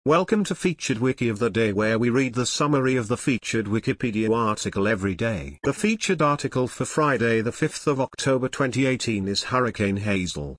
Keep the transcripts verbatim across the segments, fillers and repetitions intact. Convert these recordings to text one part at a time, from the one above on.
Welcome to Featured Wiki of the Day, where we read the summary of the featured Wikipedia article every day. The featured article for Friday the fifth of October twenty eighteen is Hurricane Hazel.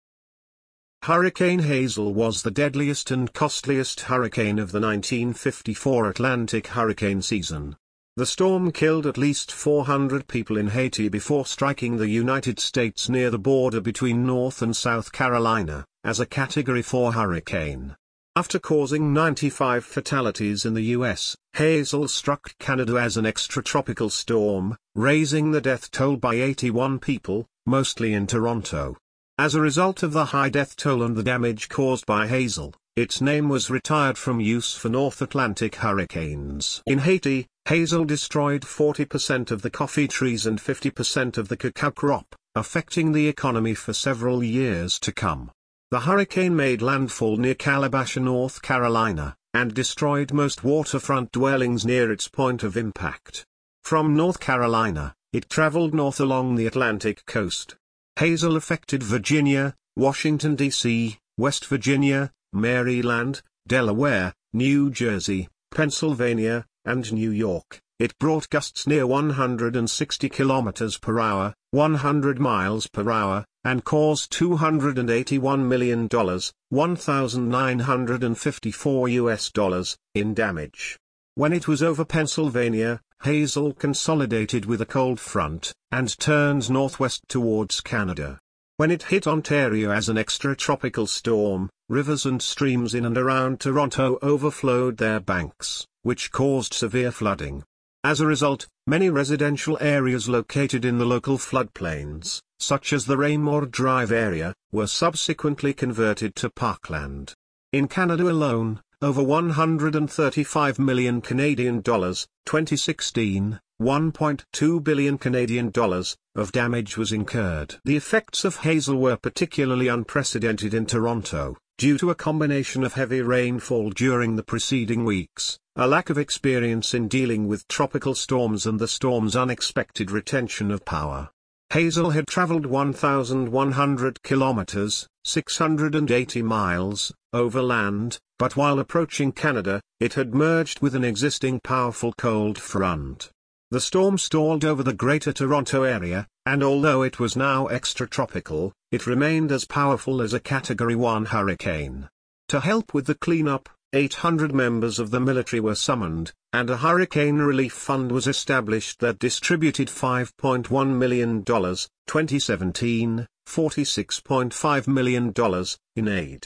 Hurricane Hazel was the deadliest and costliest hurricane of the nineteen fifty-four Atlantic hurricane season. The storm killed at least four hundred people in Haiti before striking the United States near the border between North and South Carolina, as a Category four hurricane. After causing ninety-five fatalities in the U S, Hazel struck Canada as an extratropical storm, raising the death toll by eighty-one people, mostly in Toronto. As a result of the high death toll and the damage caused by Hazel, its name was retired from use for North Atlantic hurricanes. In Haiti, Hazel destroyed forty percent of the coffee trees and fifty percent of the cacao crop, affecting the economy for several years to come. The hurricane made landfall near Calabash, North Carolina, and destroyed most waterfront dwellings near its point of impact. From North Carolina, it traveled north along the Atlantic coast. Hazel affected Virginia, Washington, D C, West Virginia, Maryland, Delaware, New Jersey, Pennsylvania, and New York. It brought gusts near one hundred sixty kilometers per hour, one hundred miles per hour, and caused two hundred eighty-one million dollars, one thousand nine hundred fifty-four U S dollars, in damage. When it was over Pennsylvania, Hazel consolidated with a cold front, and turned northwest towards Canada. When it hit Ontario as an extratropical storm, rivers and streams in and around Toronto overflowed their banks, which caused severe flooding. As a result, many residential areas located in the local floodplains, such as the Raymore Drive area, were subsequently converted to parkland. In Canada alone, over one hundred thirty-five million Canadian dollars, twenty sixteen, one point two billion Canadian dollars, of damage was incurred. The effects of Hazel were particularly unprecedented in Toronto, due to a combination of heavy rainfall during the preceding weeks, a lack of experience in dealing with tropical storms, and the storm's unexpected retention of power. Hazel had traveled one thousand one hundred kilometers, six hundred eighty miles, over land, but while approaching Canada, it had merged with an existing powerful cold front. The storm stalled over the Greater Toronto area, and although it was now extratropical, it remained as powerful as a Category one hurricane. To help with the cleanup, eight hundred members of the military were summoned, and a hurricane relief fund was established that distributed five point one million dollars, twenty seventeen, forty-six point five million dollars, in aid.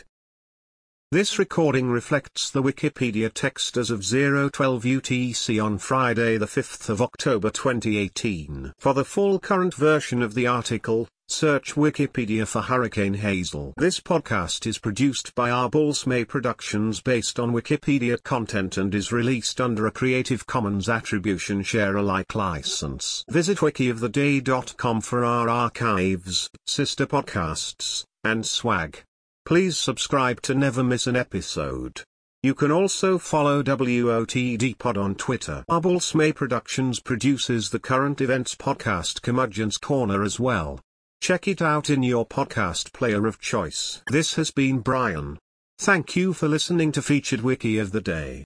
This recording reflects the Wikipedia text as of zero twelve U T C on Friday the fifth of October twenty eighteen. For the full current version of the article, search Wikipedia for Hurricane Hazel. This podcast is produced by Arbulsmay Productions based on Wikipedia content and is released under a Creative Commons Attribution Share Alike license. Visit wiki of the day dot com for our archives, sister podcasts, and swag. Please subscribe to never miss an episode. You can also follow W O T D Pod on Twitter. Arbulsmay Productions produces the current events podcast Curmudgeon's Corner as well. Check it out in your podcast player of choice. This has been Brian. Thank you for listening to Featured Wiki of the Day.